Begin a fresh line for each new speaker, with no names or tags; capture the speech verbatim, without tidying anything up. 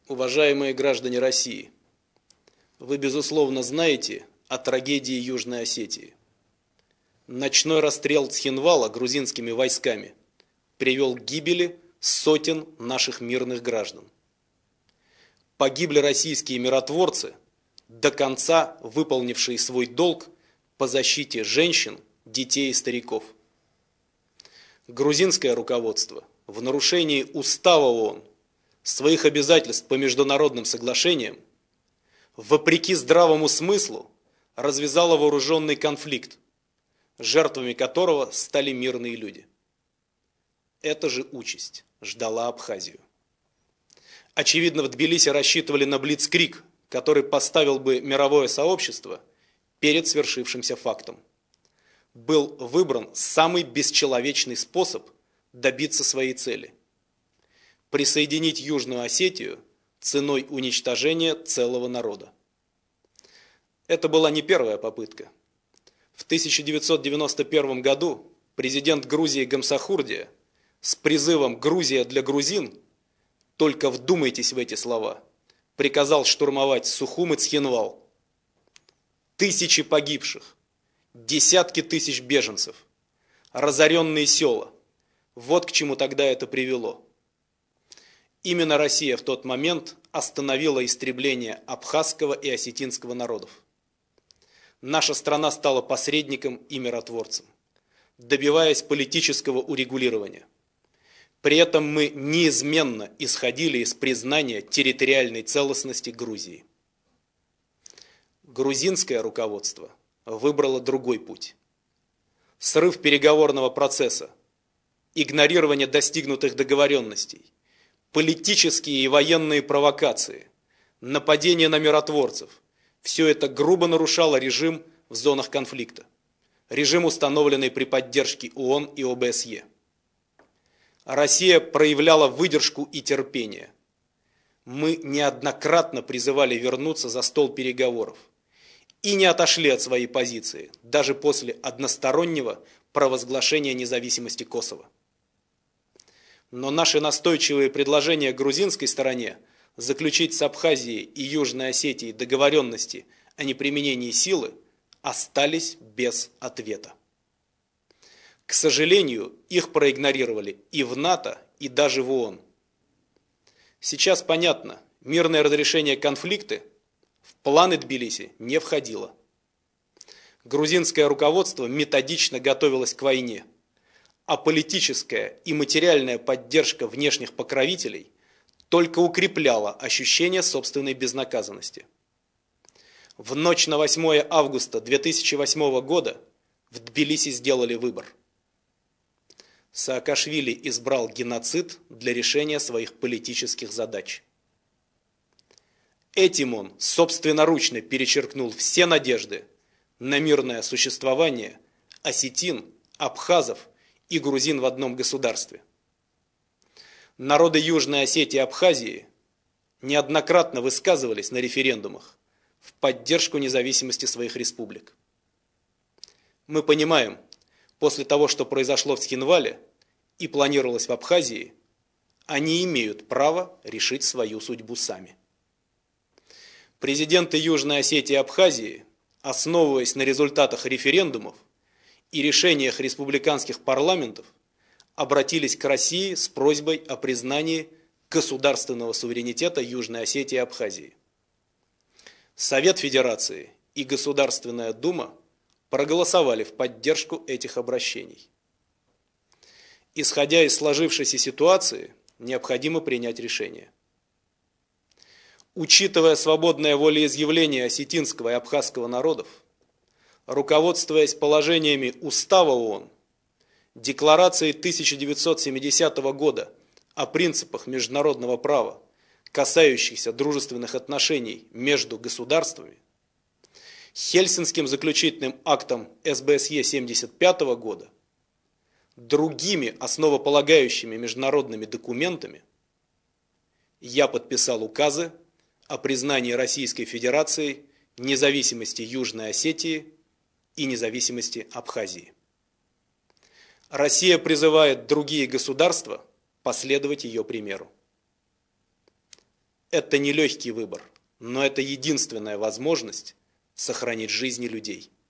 Уважаемые граждане России, вы, безусловно, знаете о трагедии Южной Осетии. Ночной расстрел Цхинвала грузинскими войсками привел к гибели сотен наших мирных граждан. Погибли российские миротворцы, до конца выполнившие свой долг по защите женщин, детей и стариков. Грузинское руководство в нарушении Устава ООН, своих обязательств по международным соглашениям, вопреки здравому смыслу, развязало вооруженный конфликт, жертвами которого стали мирные люди. Эта же участь ждала Абхазию. Очевидно, в Тбилиси рассчитывали на блицкриг, который поставил бы мировое сообщество перед свершившимся фактом. Был выбран самый бесчеловечный способ добиться своей цели – присоединить Южную Осетию ценой уничтожения целого народа. Это была не первая попытка. В тысяча девятьсот девяносто первом году президент Грузии Гамсахурдия с призывом «Грузия для грузин», только вдумайтесь в эти слова, приказал штурмовать Сухум и Цхинвал. Тысячи погибших, десятки тысяч беженцев, разоренные села. Вот к чему тогда это привело. Именно Россия в тот момент остановила истребление абхазского и осетинского народов. Наша страна стала посредником и миротворцем, добиваясь политического урегулирования. При этом мы неизменно исходили из признания территориальной целостности Грузии. Грузинское руководство выбрало другой путь. Срыв переговорного процесса, игнорирование достигнутых договоренностей, политические и военные провокации, нападения на миротворцев – все это грубо нарушало режим в зонах конфликта, режим, установленный при поддержке ООН и О Б С Е. Россия проявляла выдержку и терпение. Мы неоднократно призывали вернуться за стол переговоров и не отошли от своей позиции, даже после одностороннего провозглашения независимости Косово. Но наши настойчивые предложения грузинской стороне заключить с Абхазией и Южной Осетией договоренности о неприменении силы остались без ответа. К сожалению, их проигнорировали и в НАТО, и даже в ООН. Сейчас понятно, мирное разрешение конфликта в планы Тбилиси не входило. Грузинское руководство методично готовилось к войне, а политическая и материальная поддержка внешних покровителей только укрепляла ощущение собственной безнаказанности. В ночь на восьмое августа две тысячи восьмого года в Тбилиси сделали выбор. Саакашвили избрал геноцид для решения своих политических задач. Этим он собственноручно перечеркнул все надежды на мирное существование осетин, абхазов и грузин в одном государстве. Народы Южной Осетии и Абхазии неоднократно высказывались на референдумах в поддержку независимости своих республик. Мы понимаем, после того, что произошло в Цхинвале и планировалось в Абхазии, они имеют право решить свою судьбу сами. Президенты Южной Осетии и Абхазии, основываясь на результатах референдумов и решениях республиканских парламентов, обратились к России с просьбой о признании государственного суверенитета Южной Осетии и Абхазии. Совет Федерации и Государственная Дума проголосовали в поддержку этих обращений. Исходя из сложившейся ситуации, необходимо принять решение. Учитывая свободное волеизъявление осетинского и абхазского народов, руководствуясь положениями Устава ООН, Декларацией тысяча девятьсот семидесятого года о принципах международного права, касающихся дружественных отношений между государствами, Хельсинским заключительным актом С Б С Е семьдесят пятого года, другими основополагающими международными документами, я подписал указы о признании Российской Федерации независимости Южной Осетии и независимости Абхазии. Россия призывает другие государства последовать ее примеру. Это нелегкий выбор, но это единственная возможность сохранить жизни людей.